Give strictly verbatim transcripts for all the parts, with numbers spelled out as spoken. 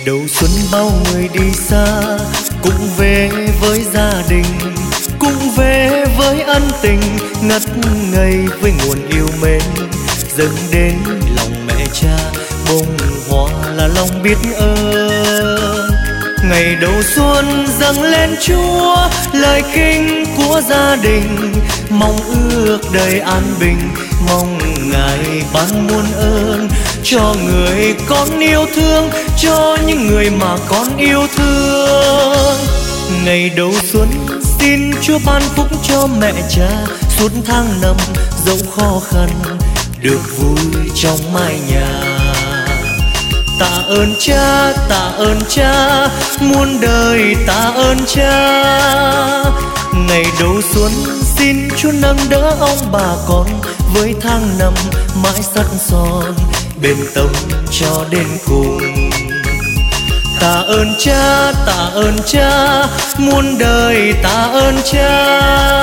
đầu xuân bao người đi xa, cũng về với gia đình, cũng về với ân tình ngất ngây với nguồn yêu mến. Dâng đến lòng mẹ cha bông hoa là lòng biết ơn. Ngày đầu xuân dâng lên Chúa lời kinh của gia đình, mong ước đời an bình, mong Ngài ban muôn ơn cho người con yêu thương, cho những người mà con yêu thương. Ngày đầu xuân xin Chúa ban phúc cho mẹ cha, suốt tháng năm dẫu khó khăn được vui trong mái nhà. Tạ ơn cha, tạ ơn cha, muôn đời tạ ơn cha. Ngày đầu xuân xin Chúa nâng đỡ ông bà con, với tháng năm mãi sắt son bền tâm cho đến cùng. Tạ ơn cha, tạ ơn cha, muôn đời tạ ơn cha.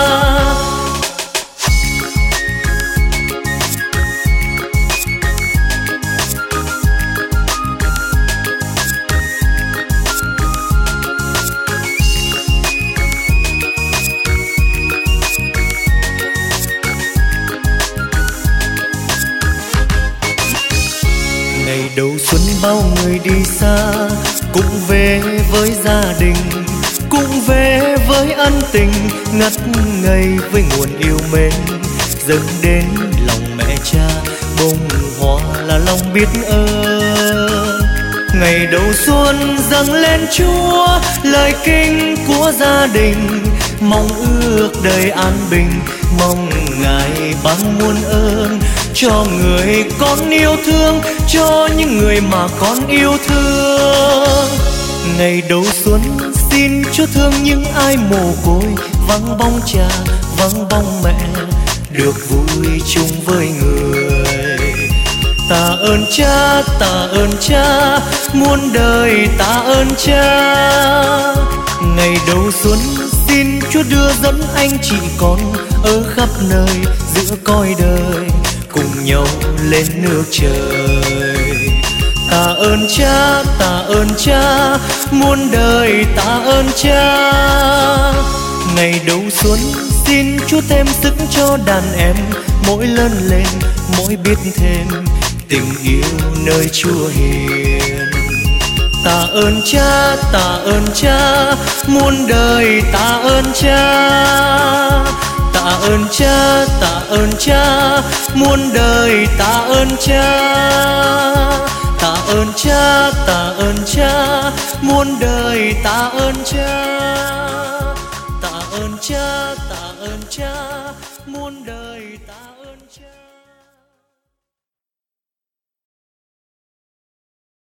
Ngày đầu xuân bao người đi xa, cũng về với gia đình, cũng về với ân tình ngất ngây với nguồn yêu mến. Dâng đến lòng mẹ cha bông hoa là lòng biết ơn. Ngày đầu xuân dâng lên Chúa lời kinh của gia đình, mong ước đời an bình, mong Ngài ban muôn ơn cho người con yêu thương, cho những người mà con yêu thương. Ngày đầu xuân xin Chúa thương những ai mồ côi, vắng bóng cha, vắng bóng mẹ, được vui chung với người. Tạ ơn cha, tạ ơn cha, muôn đời tạ ơn cha. Ngày đầu xuân xin Chúa đưa dẫn anh chị con ở khắp nơi giữa cõi đời, cùng nhau lên nước trời. Tạ ơn cha, tạ ơn cha, muôn đời tạ ơn cha. Ngày đầu xuân xin Chúa thêm sức cho đàn em, mỗi lớn lên mỗi biết thêm tình yêu nơi Chúa hiền. Tạ ơn cha, tạ ơn cha, muôn đời tạ ơn cha. Tạ ơn cha, tạ ơn cha, muôn đời tạ ơn cha. Tạ ơn cha, tạ ơn cha, muôn đời tạ ơn cha. Tạ ơn cha, tạ ơn cha, muôn đời